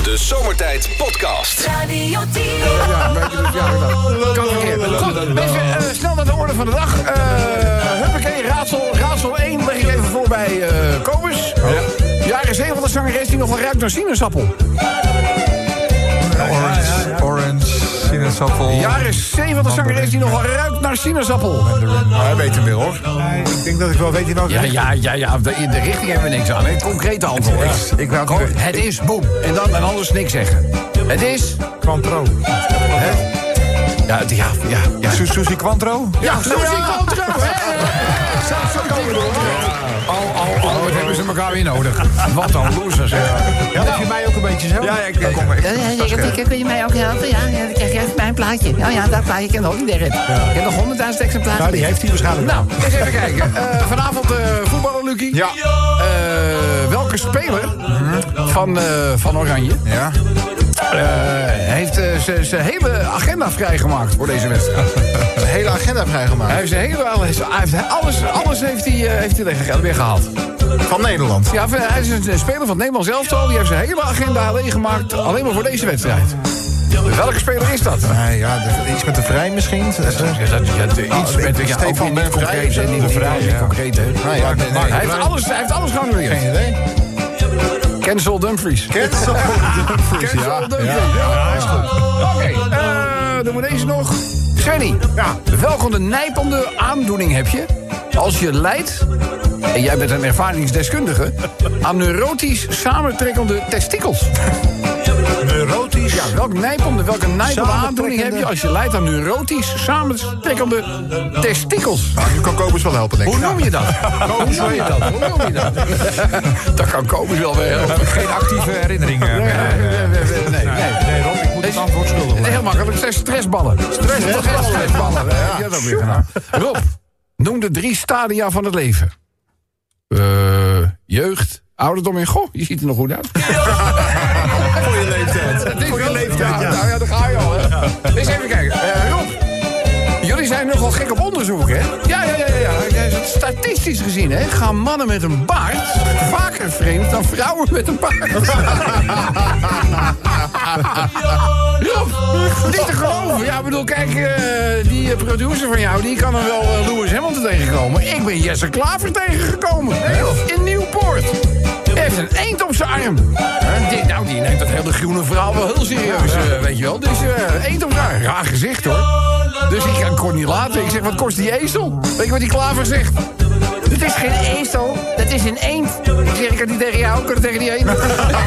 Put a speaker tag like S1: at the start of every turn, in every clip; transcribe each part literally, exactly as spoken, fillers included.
S1: De Zomertijd Podcast.
S2: Radio tien.
S3: Ja, weet je, dus, ja, dat kan verkeerd. Goed, mensen, uh, snel naar de orde van de dag. Uh, huppakee, raadsel, raadsel één leg ik even voor bij uh, Kobus. Ja. Jaren zeventig zangeres die nog wel ruikt naar sinaasappel.
S4: Orange, orange, sinaasappel.
S3: Jaren zeventig zangeres die nog wel ruikt naar sinaasappel.
S4: Nou, hij weet hem weer, hoor.
S5: Ik denk dat ik wel weet in welke
S3: Ja, ja, ja, ja, de, in de richting hebben we niks aan. Hè. Concrete antwoord.
S4: Ik, ik wou
S3: Gewoon, het is, boem. En dan en anders niks zeggen. Het is...
S5: Quantro.
S3: Hè? Ja, het- ja, ja, ja.
S4: Su- Suzy Quantro?
S3: Ja, Suzy Quantro, hè? Zo, zo kan je doen. Al, al, al, wat hebben ze elkaar weer nodig? Wat een losers, hè?
S5: Ja, heb je mij ook een beetje zo?
S4: Ja, ja, ik kom maar.
S6: Ja, ja, ja, kun je mij ook helpen? Ja, ja, dan krijg je even mijn plaatje. Ja, ja, dat plaatje ken ik ook niet erin. Ik heb nog honderdduizend exemplaren.
S5: Nou, die heeft hij waarschijnlijk.
S3: Nou, eens even kijken. Uh, vanavond uh, voetballen, Lucie.
S4: Ja.
S3: Uh, welke speler van, uh, van Oranje
S4: Ja.
S3: uh, heeft uh, zijn hele agenda vrijgemaakt voor deze wedstrijd?
S4: Een hele agenda vrijgemaakt.
S3: Hij heeft zijn hele alles, hij heeft alles, alles heeft hij, uh, heeft hij weer- weer gehaald.
S4: Van Nederland.
S3: Ja, hij is een speler van het Nederlands elftal. Die heeft zijn hele agenda alleen gemaakt, alleen maar voor deze wedstrijd. Welke speler is dat?
S4: Nee, ja, de- iets met de vrij misschien.
S3: Ja, dat, ja, de, iets
S4: Oh,
S3: met, ja,
S4: Stefan
S3: ook weer niet
S4: Ben Vrij
S3: concreet,
S4: of
S3: hè,
S4: zo?
S3: niet,
S4: De
S3: niet,
S4: Vrij,
S3: niet
S4: ja.
S3: concreet, hè.
S4: Nee, ja, nee, nee.
S3: Hij heeft alles, hij heeft alles geannuleerd.
S4: Geen idee.
S3: Cancel Dumfries.
S4: Cancel Dumfries,
S3: Cancel
S4: ja.
S3: Dumfries.
S4: Ja.
S3: Ja, is goed. Oké, eh, doen we deze nog. Svenny,
S5: Ja.
S3: welke nijpende aandoening heb je als je lijdt, en jij bent een ervaringsdeskundige, aan neurotisch samentrekkende testikels?
S5: Neurotisch.
S3: Ja, welke nijpende, welke nijpende aandoening heb je
S5: Samentrekkende.
S3: als je lijdt aan neurotisch samentrekkende testikels?
S4: Nou, nu kan Kobus wel helpen, denk ik.
S3: Hoe noem je dat? Hoe noem je dat? Hoe noem je dat? Dat kan Kobus wel weer helpen.
S5: Geen actieve herinneringen.
S3: Nee, nee, nee, nee, nee.
S5: Nee, Rob, ik moet het antwoord schuldig
S3: Nee,
S5: blijven.
S3: heel makkelijk. Het zijn stressballen. Stressballen. Stressballen. Ja, heb je dat ook weer gedaan. Rob, noem de drie stadia van het leven. Eh, jeugd, ouderdom en goh. Je ziet er nog goed uit.
S4: Voor je leeftijd.
S3: Voor je leeftijd, ja. Nou ja, daar ga je al, hè. Eens even kijken. Eh, Rob, jullie zijn nogal gek op onderzoek, hè? Ja, ja, ja, ja. ja. Statistisch gezien, hè, gaan mannen met een baard vaker vreemd dan vrouwen met een baard. Rob, niet te geloven. Ja, ik bedoel, kijk, uh, die uh, producer van jou, die kan dan wel uh, Lewis Hamilton tegenkomen. Ik ben Jesse Klaver tegengekomen. In Nieuwpoort. Hij heeft een eend op zijn arm. Ik denk, nou, die neemt dat hele groene verhaal wel heel serieus, uh, weet je wel. Dus uh, eend op zijn arm. Raar gezicht, hoor. Dus ik kan het niet laten. Ik zeg, wat kost die ezel? Weet je wat die Klaver zegt? Het is geen ezel, dat is een eend. Ik zeg, ik kan niet tegen jou, ik kan het tegen die eend.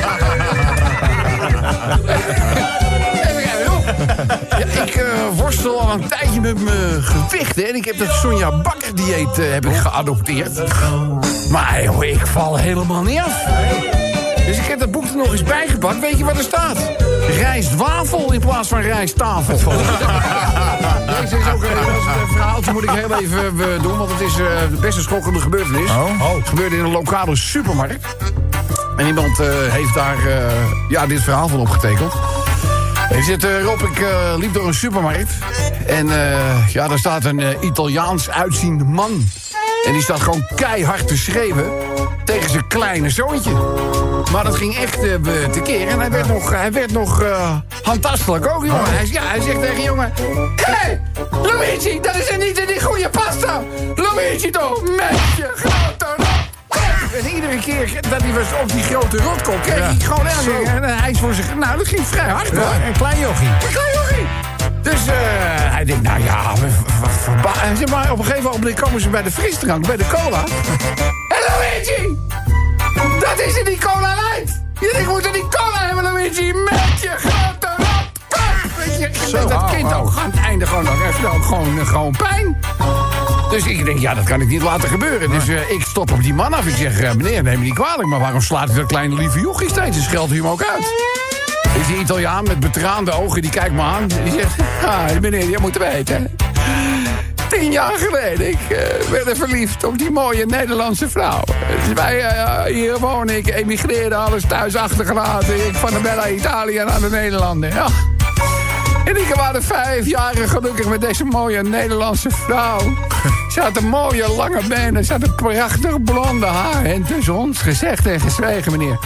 S3: Even kijken, joh. Ja, ik uh, worstel al een tijdje met mijn gewicht, hè. En ik heb dat Sonja Bakker dieet uh, heb ik geadopteerd. Maar joh, ik val helemaal niet af. Dus ik heb dat boek er nog eens bijgepakt. Weet je wat er staat? Rijstwafel in plaats van rijsttafel. Deze is ook een, een verhaaltje moet ik heel even uh, doen, want het is uh, de beste schokkende gebeurtenis.
S4: Oh.
S3: Het gebeurde in een lokale supermarkt. En iemand uh, heeft daar uh, ja, dit verhaal van opgetekend. Hij zit uh, Rob, ik uh, liep door een supermarkt. En uh, ja, daar staat een uh, Italiaans uitziende man. En die staat gewoon keihard te schreeuwen tegen zijn kleine zoontje. Maar dat ging echt uh, tekeer. En hij werd nog, hij werd nog uh, handtastelijk ook, jongen. Hij, ja, hij zegt tegen jongen... Hé, hey, Luigi, dat is er niet in die goede pasta. Luigi toch, met je grote rotkop. En iedere keer dat hij was op die grote rotkop... kreeg hij gewoon elke en hij is voor zich... Nou, dat ging vrij hard, hoor.
S5: Een klein jochie.
S3: Een klein jochie. Dus uh, hij denkt, nou ja, verba- zeg maar, op een gegeven moment komen ze bij de frisdrank, bij de cola. En Luigi, dat is in die cola light. Je denkt, moet er die cola hebben, Luigi, met je grote rotkop. Weet je,
S4: Zo,
S3: dat
S4: oh,
S3: kind
S4: oh.
S3: ook aan het einde gewoon, nog even ook gewoon, gewoon pijn. Dus ik denk, ja, dat kan ik niet laten gebeuren. Dus uh, ik stop op die man af. Ik zeg, uh, meneer, neem me niet kwalijk, maar waarom slaat u dat kleine lieve jochie steeds? En scheldt u hem ook uit? Is die Italiaan met betraande ogen, die kijkt me aan. Die zegt, ah, meneer, je moet weten. Tien jaar geleden, ik uh, werd verliefd op die mooie Nederlandse vrouw. Dus wij, uh, hier wonen, ik emigreerde, alles thuis achtergelaten. Ik van de Bella Italia naar de Nederlanden. Ja. En ik was vijf jaren gelukkig met deze mooie Nederlandse vrouw. Ze had een mooie lange benen, ze had een prachtig blonde haar. En tussen ons gezegd en gezwegen, meneer...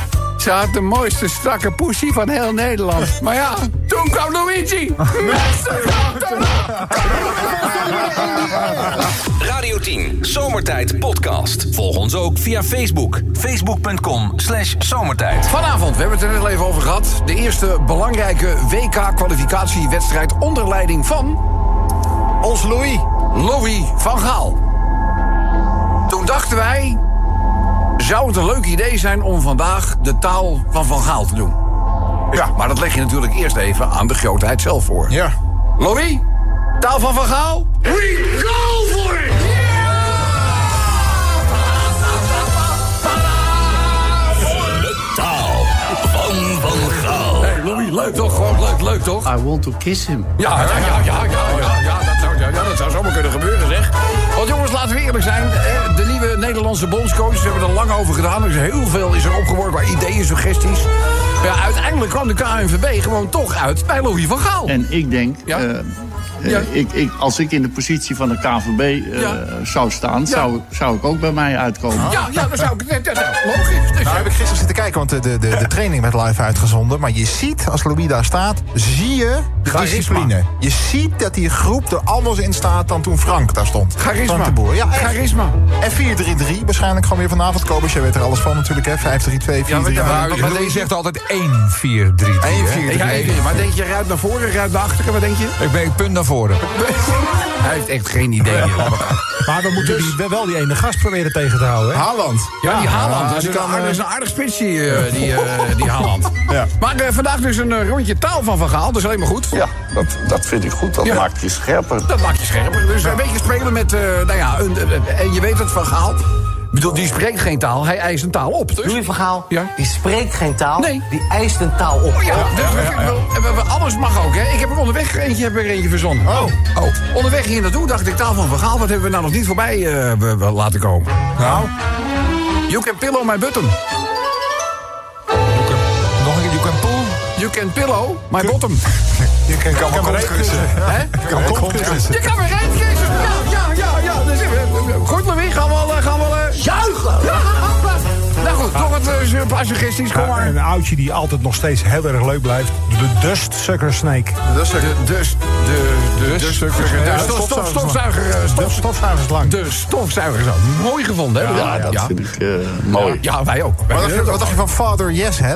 S6: Ze had de mooiste strakke poesie van heel Nederland. Maar ja, toen kwam Luigi.
S1: Radio tien, Zomertijd Podcast. Volg ons ook via Facebook. Facebook.com slash zomertijd.
S3: Vanavond, we hebben het er net al even over gehad. De eerste belangrijke W K-kwalificatiewedstrijd onder leiding van...
S4: Ons Louis.
S3: Louis van Gaal. Toen dachten wij... zou het een leuk idee zijn om vandaag de taal van Van Gaal te doen? Ja, maar dat leg je natuurlijk eerst even aan de grootheid zelf voor.
S4: Ja.
S3: Louis, taal van Van Gaal? We go for it!
S1: De taal van Van Gaal.
S3: Hey Louis, leuk toch? Gewoon leuk, leuk toch?
S6: I want to kiss him.
S3: Ja, ja, ja, ja, ja, ja, ja, dat zou, ja, dat zou zomaar kunnen gebeuren, zeg. Want jongens, laten we eerlijk zijn. De nieuwe Nederlandse bondscoach, ze hebben er lang over gedaan. Er is heel veel is er opgeworpen qua ideeën, suggesties. Maar ja, uiteindelijk kwam de K N V B gewoon toch uit bij Louis van Gaal.
S2: En ik denk,
S3: Ja?
S2: uh, uh,
S3: Ja.
S2: ik, ik, als ik in de positie van de K N V B uh,
S3: Ja.
S2: zou staan, zou, zou ik ook bij mij uitkomen.
S3: Ja, ja, dat zou ik... Ja, ja, logisch. Dus,
S4: Nou heb ik gisteren zitten kijken, want de, de, de, de training werd live uitgezonden. Maar je ziet, als Louis daar staat, zie je de
S3: Charisma.
S4: discipline. Je ziet dat die groep er anders in staat dan toen Frank daar stond.
S3: Charisma.
S4: Frank de Boer. Ja, echt.
S3: Charisma.
S4: En vier drie drie, waarschijnlijk gewoon weer vanavond. Kobus, jij weet er alles van natuurlijk, hè? vijf drie twee, vier drie
S3: Ja,
S4: drie.
S3: maar-
S5: Maar,
S3: maar
S5: maar
S3: deze-
S5: deze zegt altijd één vier drie drie.
S4: één
S5: hè?
S4: vier
S3: Ik ga even, maar denk je ruit naar voren, ruit naar achteren? Wat denk je?
S5: Ik ben een punt naar voren.
S3: Hij heeft echt geen idee.
S7: Maar we moeten die, wel die ene gast proberen tegen te houden. Hè?
S4: Haaland.
S3: Ja, die Haaland. Dat is,
S4: die
S3: een,
S4: kan,
S3: aardig-
S4: eh,
S3: dat is een aardig spitsje, eh, die, eh, die Haaland.
S4: Ja.
S3: Maar eh, vandaag dus een eh, rondje taal van Van Gaal. Dat is alleen maar goed.
S2: Ja, dat, dat vind ik goed. Dat
S3: Ja.
S2: maakt je scherper.
S3: Dat maakt je scherper. Dus een beetje spelen met, eh, nou ja, een, eh, en je weet het, Van Gaal. Ik bedoel, die spreekt geen taal, hij eist een taal op. Dus.
S8: Louis van Gaal,
S3: Ja.
S8: die spreekt geen taal,
S3: Nee.
S8: die eist een taal op.
S3: Oh ja, dus we vinden wel- we- we- alles mag ook, hè. Ik heb er onderweg eentje, heb er eentje verzonnen.
S4: Oh.
S3: oh. Onderweg hier naartoe dacht ik, taal van Van Gaal, wat hebben we nou nog niet voorbij eh, we- we laten komen?
S4: Nou,
S3: You can pillow my button.
S5: Nog een keer, you can pull.
S3: You can pillow my bottom.
S4: je kan, kan, kan maar kussen.
S3: Hè?
S4: Kan maar kussen.
S3: Je kan weer rijden, Jezus. Ja, ja, ja, ja. Dus, eh, goed, Louis, gaan we al... eh, Gaan we al eh,
S6: Zuigen!
S3: ja, nou goed, toch wat eh, een paar suggesties, kom
S7: Ja,
S3: maar.
S7: een oudje die altijd nog steeds heel erg leuk blijft. De Dust Sucker Snake.
S4: Dat is
S3: De, dus, de, de,
S4: Dus-
S3: de,
S4: Ja,
S3: de stof- stof-
S4: stofzuigerslang.
S3: stofzuiger, eh,
S7: De
S3: stof-
S7: stofzuigerslang.
S3: de stofzuiger. Zo. Mooi gevonden, hè?
S2: Ja, dat vind ik uh, mooi.
S3: Ja, wij ook. Wij
S4: Wat dacht, je,
S3: vinden
S4: wat dacht je van Father Yes Head?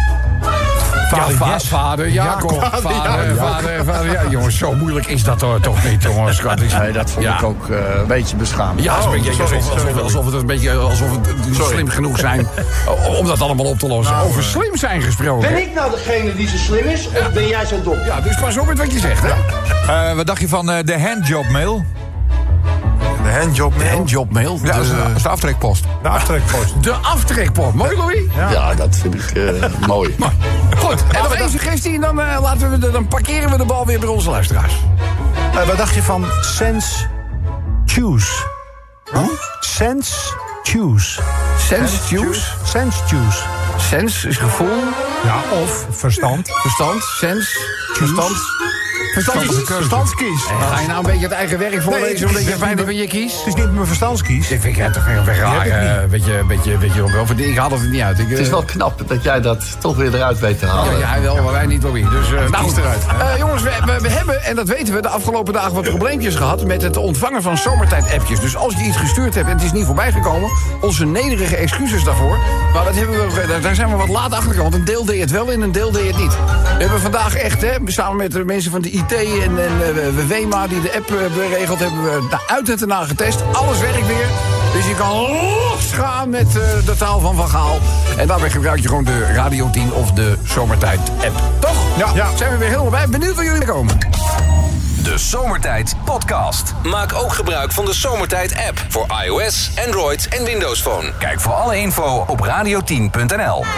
S3: Ja, va-
S7: Yes.
S3: vader Jacob.
S7: Jacob.
S3: Vader, vader, vader, ja, jongens, zo moeilijk is dat toch, toch niet, jongens. Schat. Ik-
S2: Nee, dat vond
S3: ja.
S2: ik ook uh, een beetje beschamend.
S3: Ja, het is een beetje
S4: sorry,
S3: alsof,
S4: sorry.
S3: alsof, alsof het een beetje alsof we slim genoeg zijn om dat allemaal op te lossen. Over slim zijn gesproken.
S9: Ben ik nou degene die zo slim is, of ben jij zo dom?
S3: Ja, dus pas op met wat je zegt, hè?
S5: Eh, wat dacht je van eh, de handjob mail?
S4: De handjob.
S3: De handjobmail.
S5: Ja, dat is,
S3: de,
S5: dat is de aftrekpost.
S7: De aftrekpost.
S3: de aftrekpost. Mooi, Louis?
S2: Ja, dat vind ik uh, mooi.
S3: Mooi. Goed, en nog één suggestie en dan, uh, laten we de, dan parkeren we de bal weer bij onze luisteraars.
S7: Uh, wat dacht je van Sense Choose? Huh? Sense Choose.
S3: Sense, juice.
S7: Sense Choose.
S3: Sense is gevoel,
S7: Ja, of verstand.
S3: verstand, sens, verstand. Verstandskies.
S7: Verstandskies.
S3: Ga je nou een beetje het eigen werk voorlezen
S7: Nee,
S3: omdat je
S7: het-
S3: fijn van je kies?
S7: Het is niet mijn verstandskies.
S3: Ik vind het toch een beetje raar.
S7: heb ik
S3: eh, beetje, beetje, beetje, beetje, ik haal het er niet uit. Ik,
S2: Het is wel knap dat jij dat toch weer eruit weet te halen.
S3: Ja, jij wel, maar wij niet, Louis. Dus, eh, nou,
S4: kiest eruit,
S3: Eh, jongens, we, we, we hebben, en dat weten we, de afgelopen dagen wat probleempjes gehad met het ontvangen van zomertijd-appjes. Dus als je iets gestuurd hebt en het is niet voorbij gekomen, onze nederige excuses daarvoor. Maar dat hebben we, daar- daar zijn we wat laat achter gekomen. Want een deel deed het wel en een deel deed het niet. We hebben vandaag echt, hè, samen met de mensen van de I T en, en uh, Wema die de app uh, beregeld, hebben we nou, uit en erna getest. Alles werkt weer. Dus je kan losgaan met uh, de taal van Van Gaal. En daarbij gebruik je gewoon de Radio tien of de Zomertijd-app. Toch?
S7: Ja.
S3: Zijn we weer helemaal bij. Benieuwd waar jullie komen.
S1: De Zomertijd Podcast. Maak ook gebruik van de Zomertijd app voor iOS, Android en Windows Phone. Kijk voor alle info op radio tien punt n l.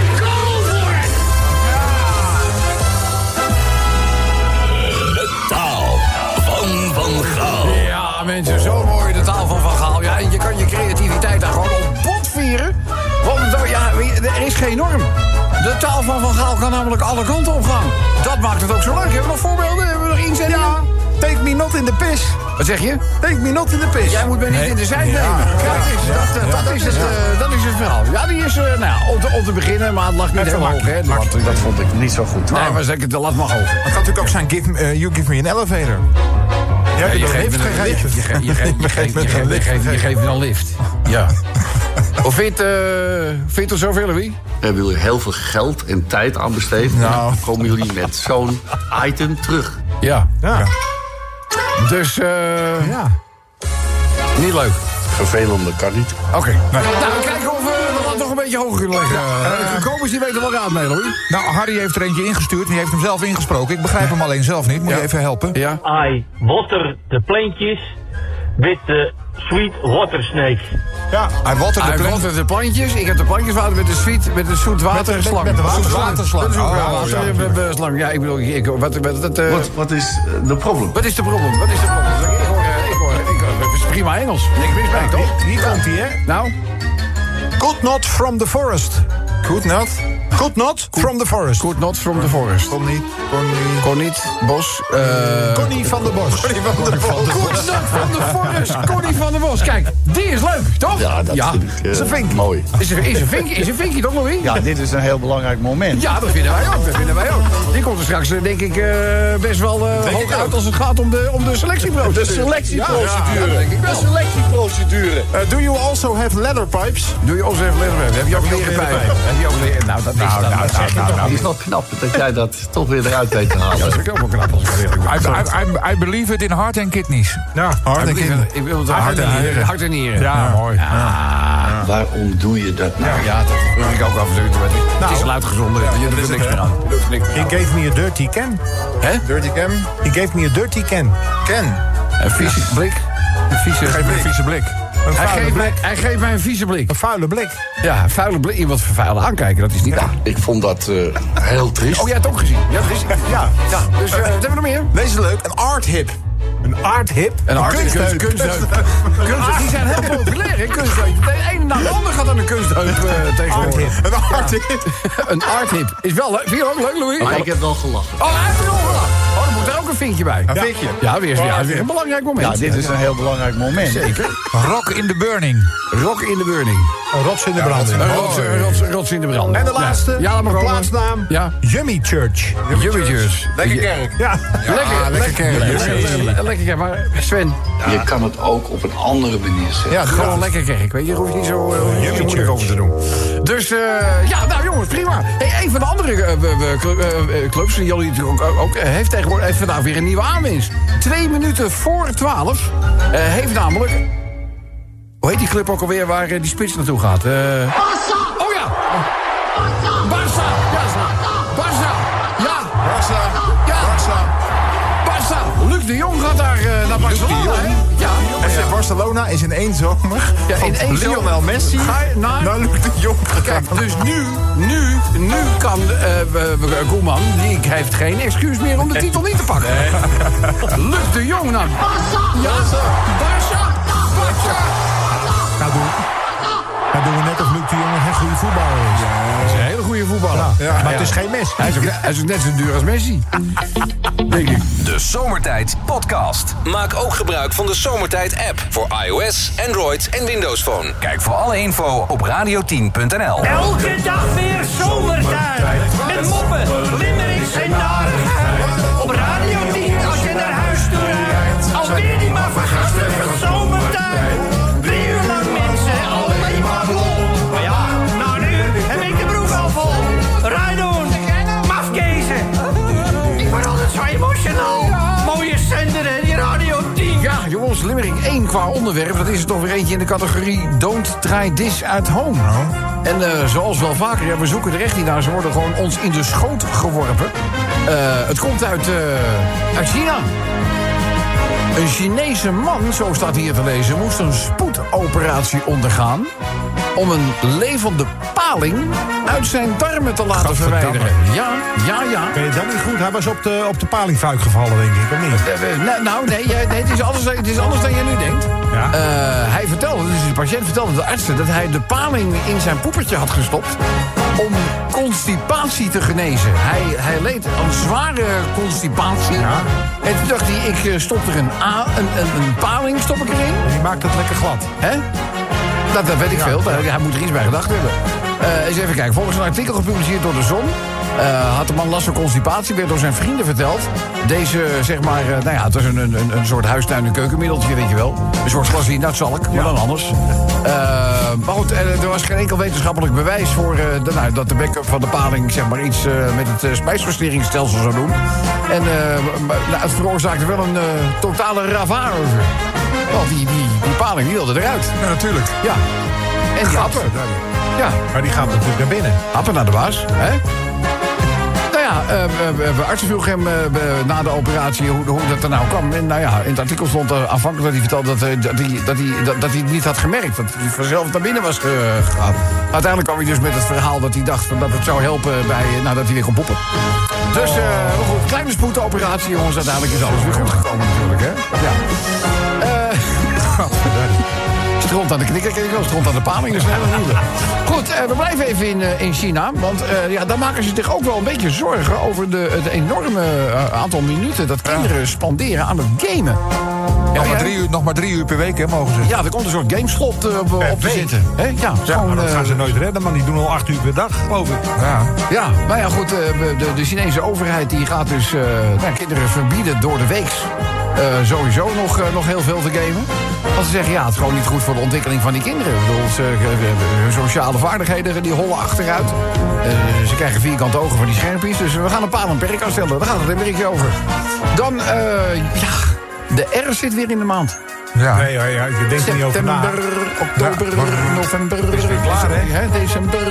S1: De taal van Van Gaal.
S3: Ja, mensen, zo mooi de taal van Van Gaal. Ja, en je kan je creativiteit daar gewoon op bot vieren. Want ja, er is geen norm. De taal van Van Gaal kan namelijk alle kanten op gaan. Dat maakt het ook zo leuk. Hebben we nog voorbeelden? Hebben we nog inzendingen? Ja.
S7: Take me not in the piss.
S3: Wat zeg je?
S7: Take me not in the piss.
S3: Jij moet mij niet in de zij nemen. Kijk eens, dat, uh, dat, is het, uh, dat is het verhaal. Ja, die is, uh, nou ja, om, te, om te beginnen, maar het lag niet helemaal hoog, hè.
S2: Maar dat vond ik niet zo goed.
S3: Nee, maar zeker, de lat mag hoog.
S4: Het kan natuurlijk ook zijn, give, uh, you give me an elevator. Ja,
S3: Ja, je,
S4: je
S3: geeft
S4: lift
S3: me een
S4: gegeven.
S3: lift. Je geeft je geeft- je geeft- je geeft- je geeft- je geeft me een lift. Ja. Hoe vind je het, uh, vind je het zoveel, Louis?
S2: Hebben jullie heel veel geld en tijd aan besteed?
S4: Nou.
S2: En dan komen jullie met zo'n item terug.
S3: Ja.
S7: Ja.
S3: Dus, uh,
S7: Ja.
S3: niet leuk.
S2: Vervelende kan niet.
S3: Oké. Nou, we kijken of we de lat nog een beetje hoger kunnen leggen. Uh, de komers die weten wel raad mee, Louis.
S5: Nou, Harry heeft er eentje ingestuurd en die heeft hem zelf ingesproken. Ik begrijp hem alleen zelf niet. Moet je even helpen?
S3: Ja.
S10: I water de plantjes with the sweet water snakes.
S4: Ja.
S5: Hij watterde
S3: Hij
S5: de plant.
S3: wattert de plantjes. Ik heb de plantjes water met de sweet, met de zoet waterslang.
S4: Met de waterslang.
S3: Waterslang. Met de zoet
S5: Oh,
S3: water-
S5: ja.
S3: we hebben slang. Ja, ik bedoel, ik, wat, wat, wat, uh,
S2: Wat, wat is eh, de probleem?
S3: wat is de probleem? Wat is de probleem? Ik hoor, uh, ik hoor, ik hoor, het is prima Engels. Niks mis mee, toch?
S7: Hier komt hij, hè?
S3: Nou,
S7: Could not from the forest.
S4: Goed, not.
S7: Could not from the forest.
S3: good not from the forest.
S4: Kon niet. Kon niet.
S3: Kon niet, bos. Uh,
S7: Connie van der Bos.
S3: Good not from the forest. Connie van der Bos. Kijk, die is leuk, toch?
S2: Ja, dat vind ik eh,
S3: is een vink.
S2: mooi.
S3: Is een, is een vinkje, is een vinkje toch, Louis?
S2: Ja, dit is een heel belangrijk moment.
S3: Ja, dat vinden wij ook. Dat vinden wij ook. Die komt er straks, eh, denk ik, eh, best wel eh, hoog uit als het gaat om de, om de selectieprocedure.
S2: De selectieprocedure.
S3: Ja, ja, denk ik wel.
S2: De selectieprocedure.
S7: Uh, do you also have leather pipes?
S3: Doe je ons even leren. Heb je ook leren bij? Heb je ook leren? Nou, dat is
S4: Nou,
S3: dan.
S4: nou,
S3: dat zeg je
S4: nou,
S3: toch
S2: Het
S3: niet.
S2: is wel knap dat jij dat toch weer eruit weet te halen.
S3: Ja, dat vind ik ook wel knap als ik wel eerlijk ben.
S5: I, I, I, I believe it in heart and kidneys.
S4: Ja, hard en kind.
S3: Ik wil het
S4: Hart en nieren.
S3: Hart en nieren.
S4: Ja, mooi.
S2: Waarom doe je dat nou?
S3: Ja, dat wil ik ook af en toe. Het is
S7: Nou.
S3: al uitgezonden. Je doet er niks meer aan. Je doet er niks meer
S7: He
S3: aan.
S7: gave me a dirty can.
S3: Hè?
S4: Dirty Cam.
S7: He gave me a dirty can.
S4: Ken.
S3: Een vieze blik. Een vieze
S5: Geef me een vieze blik.
S7: Een
S3: Hij
S7: vuile
S3: geeft,
S7: blik.
S3: mij, hij geeft mij een vieze blik.
S7: Een vuile blik.
S3: Ja, een vuile blik. Iemand vervuilen aankijken, dat is niet waar.
S2: Ik vond dat eh, heel triest.
S3: Oh, jij hebt het ook gezien. Ja, dat is
S7: Ja.
S3: Ja, dus eh, wat hebben we nog meer?
S4: Deze is leuk. Een art hip.
S7: Een aardhip.
S3: Een art-
S7: kunstheup.
S3: kunst- kunstheup. Kunstheup, die zijn heel populair, hè, kunstheup. De ene na de ander gaat aan een kunstheup uh, tegenwoordig.
S7: Aardhip.
S4: Een art hip.
S3: Een arthip. Is wel leuk. Vind je ook leuk, Louis?
S2: Maar ik heb wel gelachen.
S3: Oh, hij heeft er nog gelachen. Oh, dan moet er ook een vinkje bij.
S4: Een vinkje.
S3: Ja, weer, ja, weer een belangrijk moment.
S2: Ja, dit is een heel belangrijk moment.
S3: Zeker.
S5: Rock in the burning.
S3: Rock in the burning.
S7: Een rots in de branding.
S3: Een rots, een rots, een rots in de brand.
S7: En de laatste.
S3: Ja, laat maar
S7: een
S3: komen.
S7: plaatsnaam.
S3: Ja.
S7: Yummy Church.
S3: Jummetjes.
S4: Lekker kerk.
S7: Ja.
S3: Lekker, lekker
S5: kerk.
S3: Lekker, lekker kerk. Maar Sven,
S2: Je kan het ook op een andere manier zeggen.
S3: ja, gewoon lekker kerk. Weet je, daar hoef je niet zo, uh, hoef je niet zo moeilijk over te doen. Dus, eh, ja, nou jongens, prima. Hey, een van de andere uh, uh, cl- uh, uh, clubs, die jullie natuurlijk ook, ook uh, heeft tegenwoordig heeft vandaag weer een nieuwe aanwinst. Twee minuten voor twaalf uh, heeft namelijk... Hoe heet die club ook alweer waar uh, die spits naartoe gaat? Uh, oh ja! Barça! Ja, Barça! Ja!
S4: Barça.
S3: Ja!
S4: Barça.
S3: Barça! Luc de Jong gaat daar uh, naar Barcelona, hè? Ja.
S4: F C Barcelona is in één zomer
S3: Ja, in
S4: van
S3: één zomer.
S4: Lionel Messi
S3: Ga je naar-
S4: naar Luc de Jong gegaan.
S3: Kijk, dus nu, nu, nu kan uh, Koeman, die heeft geen excuus meer om de titel niet te pakken. Luc de Jong naar Barça! Ja, Barça! Barça!
S7: Nou doen, nou doen we net of Luc de Jong een heel goede voetballer is.
S3: Dat is een hele goede voetballer.
S7: Ja, maar het is geen mes.
S3: Hij is, ook, hij is ook net zo duur als Messi. Denk ik.
S1: De Zomertijd Podcast. Maak ook gebruik van de Zomertijd app voor iOS, Android en Windows Phone. Kijk voor alle info op radio tien punt n l.
S10: Elke dag weer zomertijd. Met moppen, limmerings en narigheid. Op Radio tien als je naar huis toe rijdt. Alweer die maar vergasten van zomertijd. Drie uur lang mensen, alleen maar lol. Maar ja, nou nu heb ik de broek al vol. Rijdoen, mafkezen. Ik word altijd zo emotional. Mooie zender hè, die Radio tien.
S3: Ja, jongens, Limerick één qua onderwerp. Dat is er toch weer eentje in de categorie Don't Try This at Home. En uh, zoals wel vaker, ja, we zoeken er echt niet naar. Ze worden gewoon ons in de schoot geworpen. Uh, het komt uit, uh, uit China. Een Chinese man, zo staat hier te lezen, moest een spoedoperatie ondergaan om een levende paling uit zijn darmen te laten verwijderen. Ja, ja, ja.
S7: Ben je dat niet goed? Hij was op de, op de palingfuik gevallen, denk ik, of niet?
S3: Uh, nou, nou, nee, nee, het, is anders, het is anders dan je nu denkt.
S7: Ja.
S3: Uh, hij vertelde, dus de patiënt vertelde de artsen dat hij de paling in zijn poepertje had gestopt om constipatie te genezen. Hij, hij leed aan zware constipatie.
S7: Ja.
S3: En toen dacht hij, ik eh, stop er een, a, een, een, een paling stop ik erin.
S7: Die maakt het lekker glad.
S3: Hè? Dat, dat weet ik veel. Hij, hij moet er iets bij gedacht hebben. Uh, eens even kijken. Volgens een artikel gepubliceerd door de Zon... Uh, had de man last van constipatie, werd door zijn vrienden verteld. Deze, zeg maar, uh, nou ja, het was een, een, een soort huistuin- en keukenmiddeltje, weet je wel. Een soort glas in Nutzalk, maar ja. dan anders. Uh, maar goed, er was geen enkel wetenschappelijk bewijs voor uh, de, nou, dat de backup van de paling, zeg maar, iets uh, met het uh, spijsverteringsstelsel zou doen. En uh, nou, het veroorzaakte wel een uh, totale ravage. Want die, die, die paling die wilde eruit.
S5: Ja, natuurlijk.
S3: Ja. En die happen. Ja.
S7: Maar die gaat natuurlijk naar binnen.
S3: Happen naar de baas, hè? Ja, uh, uh, artsen vroegen hem uh, na de operatie hoe, hoe dat er nou kwam. En nou ja, in het artikel stond uh, aanvankelijk dat hij vertelde dat, uh, dat, hij, dat, hij, dat, dat hij het niet had gemerkt. Dat hij vanzelf naar binnen was uh, gegaan. Uiteindelijk kwam hij dus met het verhaal dat hij dacht dat het zou helpen bij, nou, dat hij weer kon poepen. Dus, uh, goed, kleine spoedoperatie, jongens. Uiteindelijk is alles weer goed gekomen natuurlijk, hè. Ja. Uh, Stront aan de knikker, kijk ik wel. Stront aan de paling, dus helemaal niet. Goed, uh, we blijven even in, uh, in China. Want uh, ja, daar maken ze zich ook wel een beetje zorgen over de, het enorme uh, aantal minuten dat kinderen spanderen aan het gamen.
S5: Nog, ja, maar drie uur, nog maar drie uur per week, hè, mogen ze.
S3: Ja, er komt een soort gameslot uh, op, op te zitten. Hè? Ja,
S7: ja,
S3: gewoon,
S7: maar dat
S3: uh,
S7: gaan ze nooit redden, man. Die doen al acht uur per dag, geloof ik.
S5: Ja,
S3: ja maar ja, goed, uh, de, de Chinese overheid die gaat dus uh, nou, kinderen verbieden door de weeks. Uh, sowieso nog, uh, nog heel veel te gamen. Want ze zeggen, ja, het is gewoon niet goed voor de ontwikkeling van die kinderen. Ik bedoel, ze, uh, hun sociale vaardigheden die hollen achteruit. Uh, ze krijgen vierkante ogen van die schermpjes. Dus we gaan een paal en perk aanstellen. Daar gaat het een beetje over. Dan, uh, ja, de R zit weer in de maand.
S7: Ja. Nee, ja, ja, je denkt er niet over na.
S3: September, oktober, ja. november.
S7: Het is weer klaar, hè?
S3: hè? December.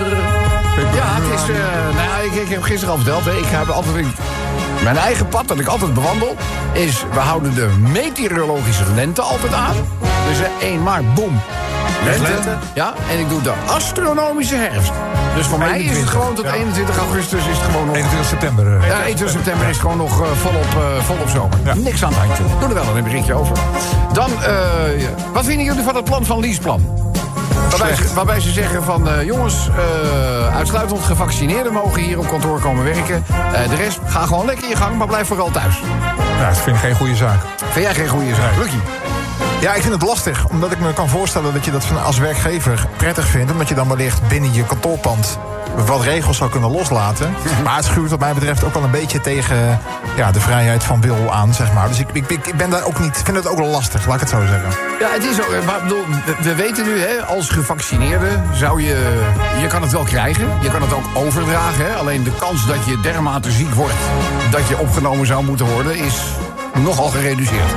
S3: Ja, het is... Uh, nou ja, ik, ik heb gisteren al verteld, hè, ik heb altijd... Mijn eigen pad, dat ik altijd bewandel, is... we houden de meteorologische lente altijd aan. Dus uh, één maart, boem. Lente. lente. Ja, en ik doe de astronomische herfst. Dus voor mij is het gewoon tot ja. eenentwintig augustus is het gewoon nog...
S5: eenentwintig september. Uh,
S3: ja, eenentwintig september is het gewoon nog uh, volop, uh, volop zomer. Ja. Niks aan het handje. Doe er wel een berichtje over. Dan, uh, wat vinden jullie van het plan van Liesplan? Waarbij ze, waarbij ze zeggen van, uh, jongens, uh, uitsluitend gevaccineerden mogen hier op kantoor komen werken. Uh, de rest, ga gewoon lekker je gang, maar blijf vooral thuis.
S5: Ja, dat vind ik geen goede zaak.
S3: Vind jij geen goede zaak? Lucky?
S4: Ja, ik vind het lastig, omdat ik me kan voorstellen dat je dat als werkgever prettig vindt, omdat je dan wellicht binnen je kantoorpand wat regels zou kunnen loslaten. Maar het schuurt wat mij betreft ook wel een beetje tegen ja, de vrijheid van wil aan, zeg maar. Dus ik, ik, ik ben daar ook niet, vind het ook wel lastig, laat ik het zo zeggen.
S3: Ja, het is ook, maar bedoel, we weten nu, hè, als gevaccineerde zou je, je kan het wel krijgen. Je kan het ook overdragen, hè. Alleen de kans dat je dermate ziek wordt, dat je opgenomen zou moeten worden, is nogal gereduceerd.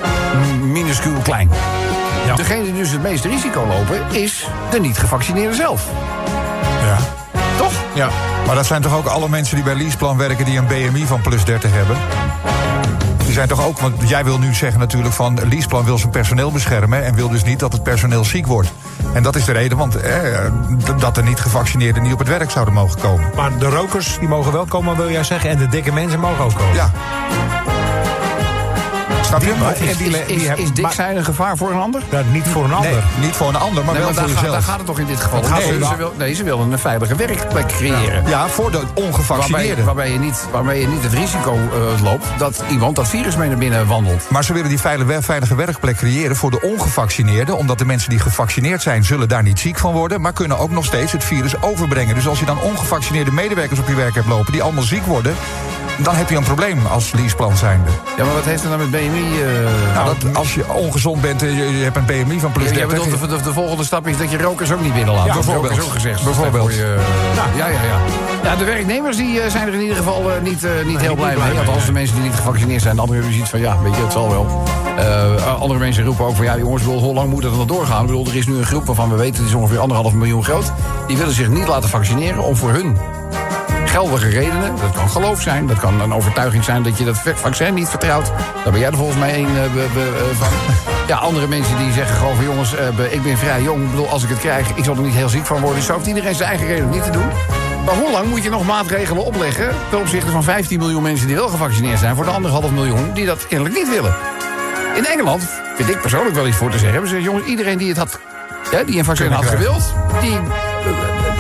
S3: Minuscuul klein. Ja. Degene die dus het meeste risico lopen, is de niet-gevaccineerde zelf.
S5: Ja.
S3: Toch?
S5: Ja. Maar dat zijn toch ook alle mensen die bij Liesplan werken die een B M I van plus dertig hebben? Die zijn toch ook, want jij wil nu zeggen natuurlijk van Liesplan wil zijn personeel beschermen en wil dus niet dat het personeel ziek wordt. En dat is de reden, want eh, dat de niet-gevaccineerden niet op het werk zouden mogen komen.
S7: Maar de rokers die mogen wel komen, wil jij zeggen, en de dikke mensen mogen ook komen?
S5: Ja. Snap je?
S3: Maar is, is, is, is dik zijn een gevaar voor een ander?
S7: Ja, niet voor een ander.
S5: Nee, niet voor een ander, maar
S3: nee,
S5: wel voor
S3: daar
S5: jezelf.
S3: Gaat, daar gaat het toch in dit geval om?
S5: Nee,
S3: nee, ze wil, nee, ze willen een veilige werkplek creëren.
S5: Ja, ja, voor de ongevaccineerden.
S3: Waarbij, waarbij, je niet, waarbij je niet het risico uh, loopt dat iemand dat virus mee naar binnen wandelt.
S5: Maar ze willen die veilige, veilige werkplek creëren voor de ongevaccineerden. Omdat de mensen die gevaccineerd zijn, zullen daar niet ziek van worden. Maar kunnen ook nog steeds het virus overbrengen. Dus als je dan ongevaccineerde medewerkers op je werk hebt lopen die allemaal ziek worden, dan heb je een probleem als Liesplan zijnde.
S3: Ja, maar wat heeft er dan met B M I? Uh,
S5: nou, dat, als je ongezond bent en je, je hebt een B M I van plus dertig...
S3: Ja, bedoelt, de, de, de volgende stap is dat je rokers ook niet binnenlaat.
S5: Ja, bijvoorbeeld.
S3: Dat is ook gezegd.
S5: Bijvoorbeeld.
S3: Je, uh, ja, ja, ja, ja. Ja, de werknemers die, uh, zijn er in ieder geval uh, niet, uh, niet nee, heel blij mee. Want als de mensen die niet gevaccineerd zijn, de anderen hebben zoiets van, ja, weet je, het zal wel. Uh, andere mensen roepen ook van, ja, jongens, bedoel, hoe lang moet het dan doorgaan? Ik bedoel, er is nu een groep waarvan we weten, het is ongeveer anderhalf miljoen groot. Die willen zich niet laten vaccineren om voor hun geldige redenen, dat kan geloof zijn, dat kan een overtuiging zijn dat je dat vaccin niet vertrouwt. Daar ben jij er volgens mij één uh, uh, van. Ja, andere mensen die zeggen gewoon van jongens, uh, ik ben vrij jong, ik bedoel, als ik het krijg, ik zal er niet heel ziek van worden. Dus zo heeft iedereen zijn eigen reden om niet te doen. Maar hoe lang moet je nog maatregelen opleggen ten opzichte van vijftien miljoen mensen die wel gevaccineerd zijn voor de anderhalf miljoen die dat kennelijk niet willen? In Engeland vind ik persoonlijk wel iets voor te zeggen. Ze zeggen, jongens, iedereen die het had, ja, die een vaccin had gewild, die,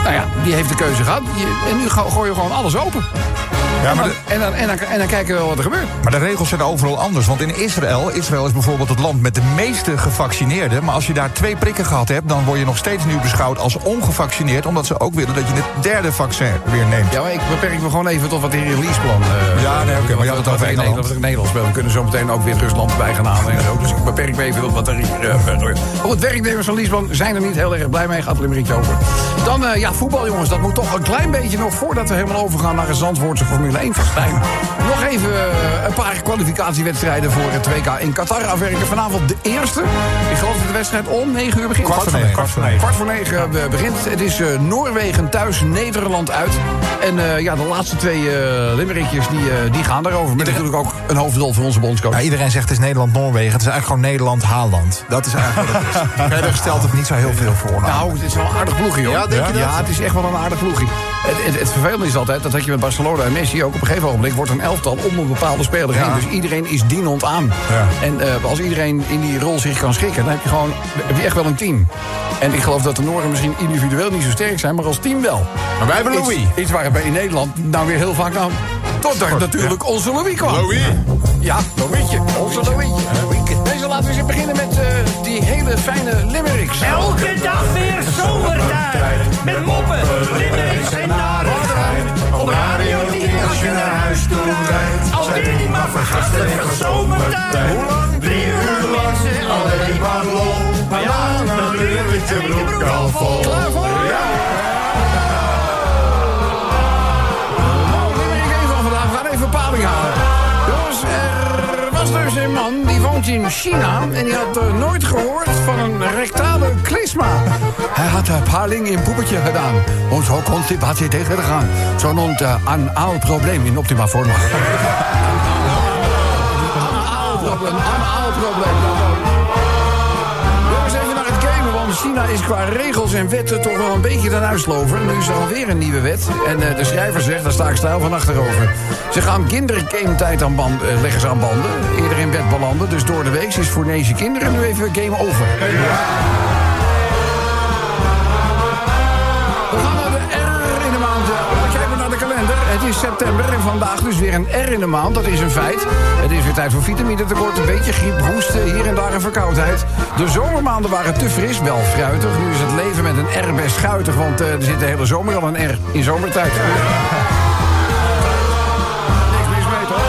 S3: Nou ja, die heeft de keuze gehad. Je, en nu go- gooi je gewoon alles open.
S5: Ja,
S3: en,
S5: maar
S3: dan,
S5: de,
S3: en, dan, en, dan, en dan kijken we wel wat er gebeurt.
S5: maar de regels zijn overal anders. Want in Israël, Israël is bijvoorbeeld het land met de meeste gevaccineerden. Maar als je daar twee prikken gehad hebt, dan word je nog steeds nu beschouwd als ongevaccineerd. Omdat ze ook willen dat je het derde vaccin weer neemt.
S3: Ja, maar ik beperk me gewoon even tot wat de heer Liesplan... Uh,
S5: ja, nee, oké, okay, maar je had het over Nederland.
S3: Dat we Nederland spelen. We kunnen zo meteen ook weer Rusland erbij gaan halen en zo. Dus ik beperk me even tot wat er hier uh, gebeurt. Ook het werknemers van Liesplan zijn er niet heel erg blij mee. Gaat er een beetje over. Dan, uh, ja, voetbal jongens. Dat moet toch een klein beetje nog voordat we helemaal overgaan naar een Zandvoortse Formule één festijn. Nog even uh, een paar kwalificatiewedstrijden voor het W K in Qatar afwerken. Vanavond de eerste. Ik geloof dat de wedstrijd om negen uur begint.
S5: Kwart voor negen. Kwart voor negen.
S3: Kwart voor negen uh, begint. Het is uh, Noorwegen thuis, Nederland uit. En uh, ja, de laatste twee uh, limmerikjes die, uh, die gaan daarover. Met natuurlijk ook een hoofdrol van onze bondscoach.
S4: Ja, iedereen zegt het is Nederland-Noorwegen. Het is eigenlijk gewoon Nederland-Haaland. Dat is eigenlijk wat het is. Verder stelt het niet zo heel veel voor. Nou,
S3: nou het is wel een aardig ploegje, hoor.
S4: Ja, denk je dat?
S3: Ja, het is echt wel een aardig ploegje. Het, het, het vervelende is altijd, dat had je met Barcelona en Messi ook op een gegeven ogenblik, wordt een elftal om een bepaalde speler heen.
S5: Ja.
S3: Dus iedereen is dienend aan.
S5: Ja.
S3: En uh, als iedereen in die rol zich kan schikken, dan heb je gewoon heb je echt wel een team. En ik geloof dat de Noren misschien individueel niet zo sterk zijn, maar als team wel.
S4: Maar wij hebben Louis.
S3: Iets, iets waar we in Nederland nou weer heel vaak aan... Totdat natuurlijk ja. onze Louis kwam.
S4: Louis.
S3: Ja, Louietje. Onze Louietje. Deze laten we eens beginnen met uh, die hele fijne limericks.
S10: Elke dag weer zomertijd. Met moppen, limericks en narigheid. Op Radio tien als je naar huis toe rijdt. Alweer die maar vergasten van zomertijd. Hoe lang? Drie uur lang zit alleen maar lol. Maar ja, natuurlijk ligt je broek al vol.
S3: Klaar voor? Ja. We gaan even paling halen. Jongens, er was dus een man die woont in China en die had uh, nooit gehoord van een rectale klisma. Hij had een paling in poepetje gedaan om zo constipatie tegen te gaan. Zo noemt uh, een oud probleem in optima forma. Een oud probleem, een oud probleem. Jongens, even naar het gamen, want China is qua regels en wetten toch wel een beetje ten uitslover. Nu is er alweer een nieuwe wet. En uh, de schrijver zegt, daar sta ik stijl van achterover. Ze gaan kindergametijd aan band, uh, leggen ze aan banden. Eerder in bed belanden. Dus door de week is voor deze kinderen nu even game over. Ja. We gaan naar de R in de maand. We kijken naar de kalender. Het is september en vandaag dus weer een R in de maand. Dat is een feit. Het is weer tijd voor vitaminetekort. Een beetje griep, hoesten, hier en daar een verkoudheid. De zomermaanden waren te fris, wel fruitig. Nu is het leven met een R best schuitig. Want uh, er zit de hele zomer al een R in zomertijd. Niks mis mee, toch?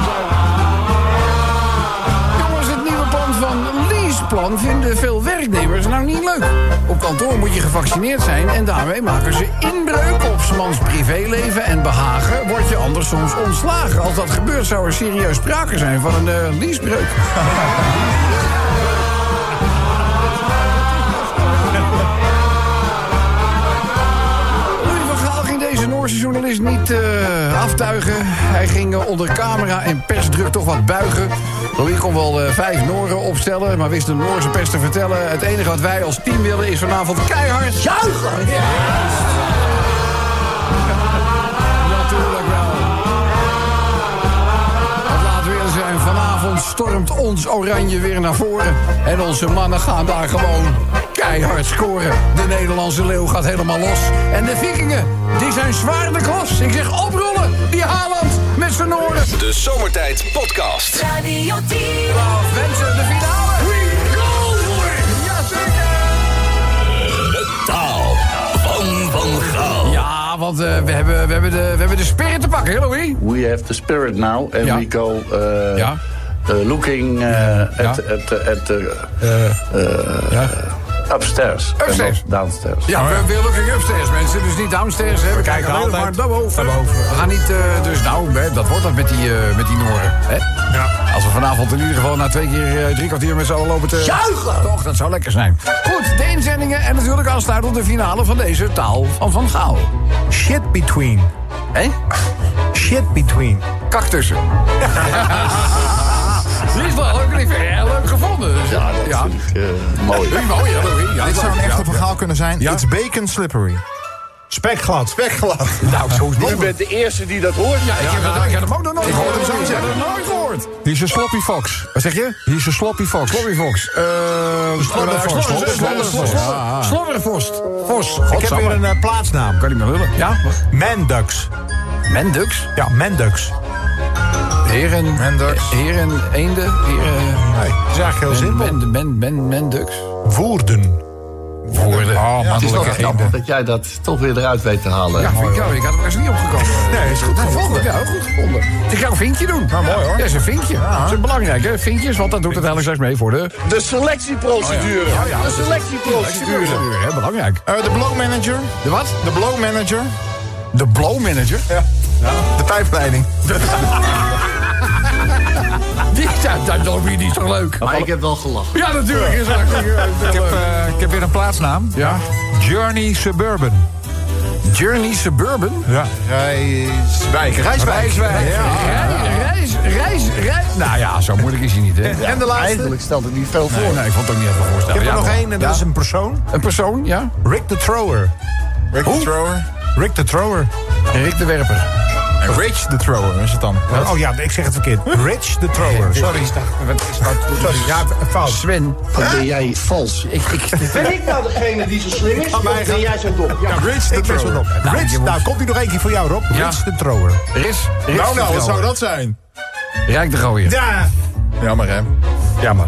S3: Jongens, het nieuwe plan van Liesplan vinden veel werknemers nou niet leuk. Op kantoor moet je gevaccineerd zijn en daarmee maken ze inbreuk op 's mans privéleven en behagen. Word je anders soms ontslagen. Als dat gebeurt zou er serieus sprake zijn van een uh, liesbreuk. Noorse journalist niet uh, aftuigen. Hij ging uh, onder camera en persdruk toch wat buigen. Louis kon wel uh, vijf Noren opstellen, maar wist de Noorse pers te vertellen. Het enige wat wij als team willen is vanavond keihard juichen. Ja. Natuurlijk wel. Wat laten we eerlijk zijn, vanavond stormt ons oranje weer naar voren. En onze mannen gaan daar gewoon keihard scoren. De Nederlandse leeuw gaat helemaal los. En de Vikingen, die zijn zwaar de klos. Ik zeg oprollen, die Haaland met zijn Noorden.
S1: De Zomertijd Podcast.
S10: Radio tien.
S3: Love, mensen, de finale. We go! Jazeker!
S1: De taal van Van Gaal.
S3: Ja, want uh, we, hebben, we, hebben de, we hebben de spirit te pakken, hè Louis?
S2: We have the spirit now and
S3: ja.
S2: we go uh,
S3: ja.
S2: uh, looking uh,
S3: ja.
S2: at, at, at the uh, uh, ja. upstairs.
S3: Upstairs.
S2: Downstairs.
S3: Ja, we, we looking upstairs, mensen. Dus niet downstairs. Hè. We kijken alleen maar daarboven. We gaan niet, uh, dus nou, hè, dat wordt dat met die, uh, met die Noren. Hè? Ja. Als we vanavond in ieder geval na twee keer, uh, drie kwartier met z'n allen lopen te...
S10: Juichen!
S3: Toch, dat zou lekker zijn. Goed, de inzendingen en natuurlijk aansluitend de finale van deze taal van Van Gaal.
S4: Shit between.
S3: Hé?
S4: Shit between.
S3: Kak tussen. Die is wel leuk, ik vind het heel leuk gevonden. Dus,
S2: Ja, dat is
S3: ja.
S2: natuurlijk uh, mooi.
S3: Mooi, ja, Louis. Ja,
S4: Dit zou een
S3: ja,
S4: echte
S3: ja.
S4: verhaal kunnen zijn.
S3: Ja.
S4: It's bacon slippery.
S7: Spekglad.
S4: Spekglad.
S3: Nou, zo is
S2: U
S3: het.
S2: bent de eerste die dat hoort.
S3: Ja, ik heb,
S4: nou,
S3: het, ik heb hem ook nog nooit
S4: ik hoorde
S3: gehoord.
S4: hem zo
S3: Ik heb
S4: zeggen.
S3: het nooit gehoord.
S5: Hier is een sloppy fox.
S3: Wat zeg je?
S5: Hier is een sloppy fox.
S3: Sloppy Fox. Eh...
S4: Sloddervorst.
S3: Sloddervorst.
S4: Ja.
S3: Sloddervorst. Vos.
S7: Ik heb weer een uh, plaatsnaam.
S3: Kan niet meer lullen. Ja?
S7: Mendux.
S3: Mendux.
S7: Ja, Mendux.
S3: Heren...
S4: Mendux.
S3: Heren eenden. Heren...
S7: Nee, dat is eigenlijk heel simpel.
S3: Men, men, men, Mendux.
S7: Woerden.
S3: Woorden.
S5: Oh,
S2: Het is wel
S5: mannelijke
S2: knap
S5: eenden.
S2: dat jij dat toch weer eruit weet te halen.
S3: Ja, vind ik jou. Ik had hem er eens niet opgekomen.
S7: Nee, is goed gevonden.
S3: Ja, goed gevonden. Ik ga een vinkje doen.
S4: Nou, mooi, hoor.
S3: Ja, is een vinkje. Dat is belangrijk, hè? Vinkjes, want dat doet uiteindelijk straks mee voor de...
S2: De selectieprocedure.
S3: Ja, ja.
S2: De selectieprocedure.
S3: Procedure, hè? Belangrijk.
S4: Uh, de blow manager.
S3: De wat?
S4: De blow manager.
S3: De blow manager.
S4: Ja. De pijpleiding.
S3: Die, dat, dat, dat, die is toch leuk?
S2: Maar ik heb wel gelachen.
S3: Ja, natuurlijk is dat.
S5: Ik heb, uh, ik heb weer een plaatsnaam.
S3: Ja.
S5: Journey Suburban.
S3: Journey Suburban.
S5: Ja.
S4: Reiswijk. Reiswijk.
S3: Rijswijk.
S4: Ja.
S3: Reis, reis, reis. Nou ja, zo moeilijk is hij niet, hè?
S4: En de laatste.
S2: Eigenlijk stelt het niet veel voor.
S3: Nee, nee, ik vond het ook niet even voorstellen.
S7: Ik heb er
S3: Ja,
S7: nog
S3: maar-
S7: één en dat
S3: Ja.
S7: is een persoon.
S3: Een persoon, ja?
S7: Rick the Thrower.
S4: Rick the Thrower.
S7: Rick the Thrower.
S3: Rick de Werper.
S4: En Rich the Thrower is het dan.
S7: Oh ja, ik zeg het verkeerd. Rich the Thrower. Sorry.
S3: Wat is dat?
S7: Sorry. Ja, fout.
S3: Sven.
S2: Wat ben jij vals?
S3: Ik, ik,
S9: Ben ik nou degene die zo slim is? Of
S7: mij
S9: ben jij zo dom?
S7: Ja, Rich the Thrower. Rob.
S3: Nou,
S7: Rich,
S3: je moet-
S7: nou komt hij nog één keer voor jou, Rob.
S3: Ja.
S7: Rich the Thrower.
S3: Ris. Ris
S4: Nou, nou, wat zou
S3: dat?
S4: dat zijn?
S3: Rijk de gooien.
S7: Ja.
S4: Jammer, hè?
S7: Jammer.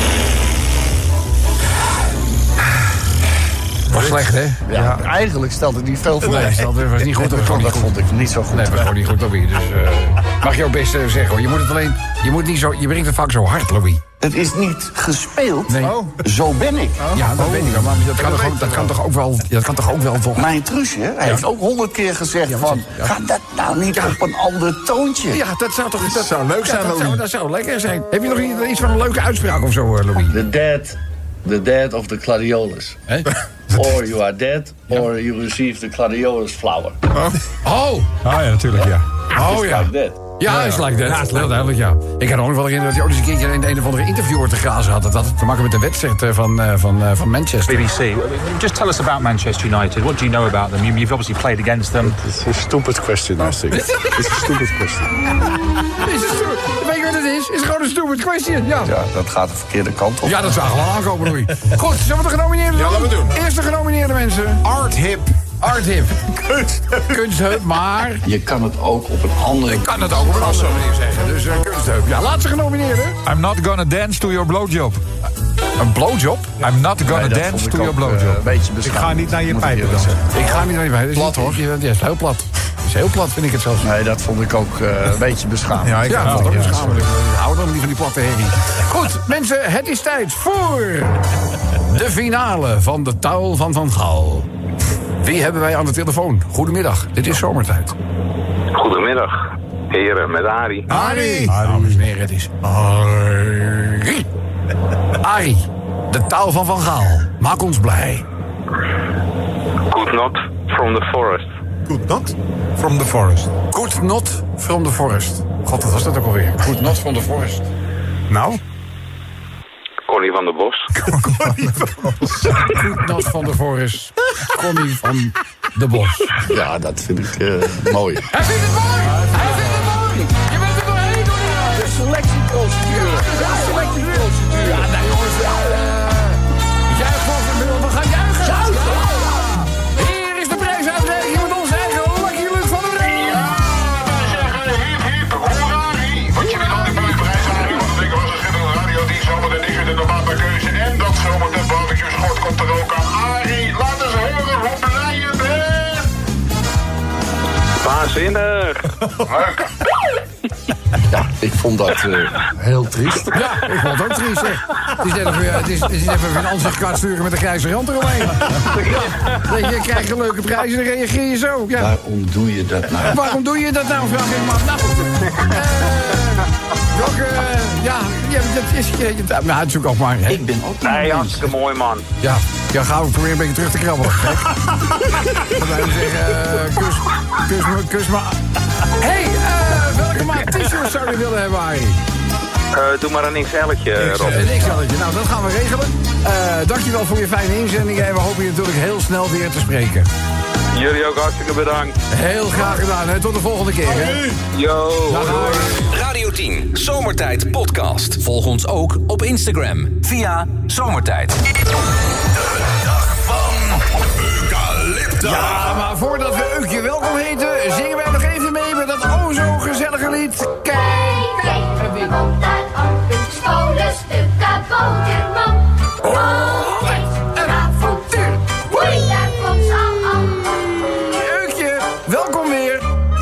S3: Was slecht, hè?
S2: Ja, eigenlijk stelt het niet veel voor.
S3: Nee, dat was niet goed. Dat was gewoon niet
S2: Dat
S3: goed.
S2: vond ik niet zo goed.
S3: Nee, dat was gewoon niet goed, Louis. Dus uh, mag je ook best uh, zeggen, hoor. Je moet het alleen... Je moet niet zo... Je brengt het vaak zo hard, Louis.
S2: Het is niet gespeeld.
S3: Nee.
S4: Oh.
S2: Zo ben ik.
S3: Ja, dat weet ik wel. Maar dat kan, toch ook, dat kan toch ook wel... Dat kan toch ook wel, toch?
S2: Mijn truusje heeft ook honderd keer gezegd van...
S3: ja.
S2: Ga dat nou niet op een ander toontje.
S3: Ja, dat zou toch... Dat
S4: zou leuk zijn,
S3: ja, dat,
S4: Louis.
S3: zou, dat zou lekker zijn. Heb je nog iets, iets van een leuke uitspraak of zo, uh, Louis?
S2: The dead, the dead of the gladiolus.
S3: Hè?
S2: Or you are dead, or you receive the gladiolus flower.
S3: Oh!
S5: Ah ja, natuurlijk, ja.
S3: Oh ja.
S2: Like that.
S3: Ja, is like that. Heel duidelijk, ja. Ik kan er ook nog wel herinneren dat hij ook eens een keertje in een of andere interviewer te grazen had. Dat had te maken met de wedstrijd uh, van, uh, van, uh, van Manchester.
S11: B B C. Just tell us about Manchester United. What do you know about them? You, you've obviously played against them.
S2: It's a stupid question, I think. It's a stupid question.
S3: Is het stupid? Weet je wat het is? Is gewoon een stupid question. Ja.
S2: Ja, dat gaat de verkeerde kant op.
S3: Ja, dat zou gewoon aankomen, Louis. Goed, zullen we de genomineerden doen?
S4: Ja, laten we doen.
S3: Eerste genomineerde mensen.
S4: Art hip.
S3: Art hip. Kunstheup, maar...
S2: Je kan het ook op een andere...
S3: Ik kan het ook op een andere manier zeggen. Dus uh, kunstheup. Ja, laatste genomineerde.
S5: I'm not gonna dance to your blowjob.
S3: Een blowjob?
S5: I'm not gonna
S2: Nee, dat
S5: dance
S2: vond ik
S5: to your
S2: ook,
S5: blowjob.
S2: eh, een beetje
S7: Ik ga niet naar je pijpen
S2: dan.
S7: dansen.
S3: Ik ga niet naar die bij. Plat, hoor. Ja, het is heel plat. Het is heel plat, vind ik het zelfs.
S2: Nee, dat vond ik ook uh, een beetje beschamend.
S4: Ja, ik
S3: Ja,
S4: kan
S3: dat
S4: het
S3: is
S4: ook.
S3: beschamelijk. Ik hou dan niet van die platte herrie. Goed, mensen, het is tijd voor de finale van de Tuil van Van Gaal. Wie hebben wij aan de telefoon? Goedemiddag, dit is Zomertijd.
S12: Goedemiddag, heren, met Arie.
S3: Arie! Dames en heren, het is Arie. Arie, de Tuil van Van Gaal. Maak ons blij.
S12: Good not from the forest.
S7: Good not from the forest.
S3: Good not from the forest. God, wat was dat ook alweer? Good not from the forest.
S7: Nou?
S12: Connie van der Bos.
S3: Good not from the forest. Connie van de Bos.
S2: Ja, dat vind ik uh, mooi.
S3: Hij vindt het mooi! Hij vindt het mooi! Je bent er doorheen, Connie!
S2: De selectieprocedure.
S3: De selectieprocedure. Ja, nee jongens. Uh, juich voor we gaan juichen. Juichen! Hier is de prijsuitreiking met onze eigen Lucky Luke van der Bree.
S13: Ja, wij zeggen hip hip, hoerari. Want je weet altijd bij de prijsuitreiking van de dikke was een schitterende radiodienst. Zomer de dikke de normale keuze. En dat zomer de barbecue schort komt er ook aan. Arie, laat eens horen hoe blij je bent.
S12: Waanzinnig.
S13: Leuk.
S2: Ja, ik vond dat uh, heel triest.
S3: Ja, ik vond het ook triest, zeg. Het is net of je, het is, het is net of je een ansichtkaart sturen met een grijze rand eromheen. Ja, je krijgt een leuke prijs en dan reageer je zo. Ja.
S2: Waarom doe je dat nou?
S3: Waarom doe je dat nou, vraag ik me af. Nou, uh, welke, uh, ja, ja, dat is... Je, je, nou, het is ook maar... Hè.
S2: Ik ben ook
S12: Nee, hartstikke mooi, man.
S3: Ja, ja, gaan we proberen een beetje terug te krabbelen. Dan blijven we zeggen, uh, kus, kus me, kus me. Hey, uh, welke maat t-shirt zou je willen hebben, Arie?
S12: Uh, doe maar een X L'tje, Rob.
S3: Een X L'tje, nou dat gaan we regelen. Uh, dankjewel voor je fijne inzendingen en we hopen je natuurlijk heel snel weer te spreken.
S12: Jullie ook hartstikke bedankt.
S3: Heel graag gedaan, hè. Tot de volgende keer, hè.
S12: Yo.
S1: Radio tien, Zomertijd Podcast. Volg ons ook op Instagram via Zomertijd. De dag van Eucalyptus.
S3: Ja, maar voordat we Eukje welkom heten, zingen wij nog even mee met dat oh zo gezellige lied. Kijk,
S14: kijk, kijk, komt uit Ankens koude stuk kabouterman. Oh, wat een avontuur. Hoi, daar komt ze aan.
S3: Eukje, welkom weer.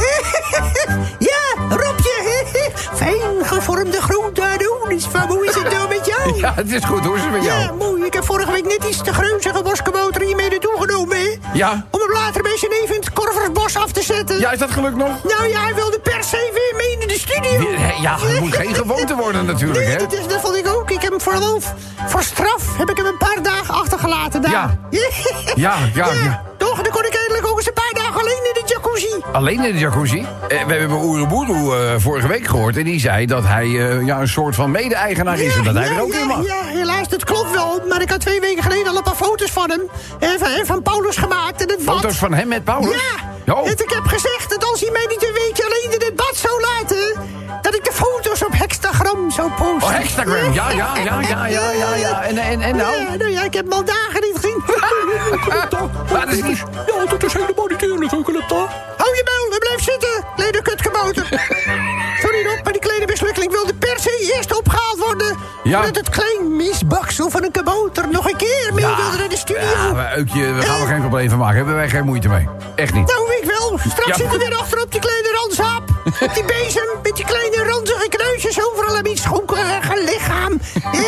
S15: Ja, Robje. Fijn gevormde groente. Hoe is het nou met jou?
S3: Ja, het is goed. Hoe is het met jou?
S15: Ja, mooi. Ik heb vorige week net iets te greuzige boskabouter hier mee naartoe genomen, hè?
S3: Ja.
S15: Om hem later bij zijn neef in het Korversbos af te zetten.
S3: Ja, is dat gelukt nog?
S15: Nou ja, hij wilde per se weer mee in de studio.
S3: Ja, het moet geen gewoonte worden natuurlijk,
S15: nee,
S3: hè?
S15: Dat, is, dat vond ik ook. Ik heb hem vooral voor straf heb ik hem een paar dagen achtergelaten daar.
S3: Ja. Ja, ja, ja. ja.
S15: Toch, dan kon ik eindelijk ook eens een paar dagen alleen in de jacuzzi.
S3: Alleen in de jacuzzi? Eh, we hebben Oeroboeroe uh, vorige week gehoord. En die zei dat hij uh, ja, een soort van mede-eigenaar is. Ja, en dat hij
S15: ja,
S3: er ook
S15: ja,
S3: in mag.
S15: Ja, helaas, dat klopt wel. Maar ik had twee weken geleden al een paar foto's van hem. En van, en van Paulus gemaakt. En het
S3: foto's
S15: bad.
S3: van hem met Paulus?
S15: Ja.
S3: Oh.
S15: En ik heb gezegd dat als hij mij niet een weekje alleen in het bad zou laten, dat ik de foto's op Hextagram zou posten.
S3: Oh, Hextagram. Ja, ja, ja, ja, ja, ja, ja. En, en, en nou?
S15: Ja, nou ja, ik heb hem al dagen niet gezien.
S3: Maar dat is niet...
S15: Ja, dat is helemaal niet eerlijk, Eucalyptus. Hou je muil en blijf zitten, kleine kutgebouter. Sorry Rob, maar die kleine mislukkeling wilde per se eerst opgehaald worden.
S3: Ja.
S15: Met het klein misbaksel van een kabouter nog een keer mee
S3: ja.
S15: wilde naar de studio.
S3: Ja, maar Eukje, daar gaan we geen probleem van maken. Hebben wij geen moeite mee. Echt niet.
S15: Nou, ik wel. Straks
S3: ja.
S15: zit hij weer achter op die kleine randzaap. Op die bezem, met die kleine ranzige kneusjes overal aan mijn schonkerige lichaam.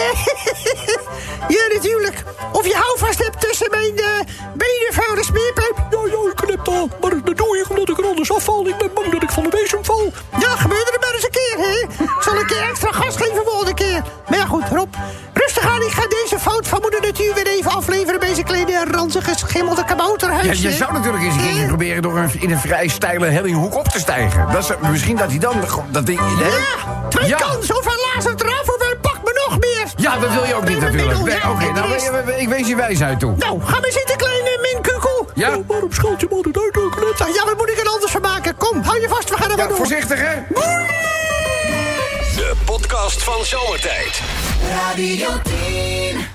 S15: Ja, natuurlijk. Of je houvast hebt tussen mijn uh, benen van de smeerpijp. Ja, ja, ik knip dat. Maar dat doe ik omdat ik er anders afval. Ik ben bang dat ik van de bezem val. Ja, gebeurt er maar eens een keer, hè. Ik zal een keer extra gas geven volgende keer. Maar ja, goed, Rob. Rustig aan, ik ga deze fout van moeder natuur weer even afleveren bij zijn kleine ranzige schimmelde kabouterhuisje.
S3: Ja, je zou natuurlijk eens een keertje proberen door een, in een vrij steile hellinghoek op te stijgen. Dat is, misschien dat hij dan... Dat hij,
S15: ja, twee ja. kansen. Of hij laat het eraf of hij pakt me nog meer.
S3: Ja, dat wil je ook niet natuurlijk. Nee, Oké, okay, nou, ik wens je wijsheid toe.
S15: Nou, ga maar zitten, kleine minkukel.
S3: Ja?
S15: Nou, waarom schuld je me altijd uit, Eucalyptus? Ja, wat moet ik er anders van maken? Kom, hou je vast, we gaan er
S3: ja,
S15: maar door.
S3: Voorzichtig, hè?
S1: De podcast van Zomertijd.
S14: Radio tien.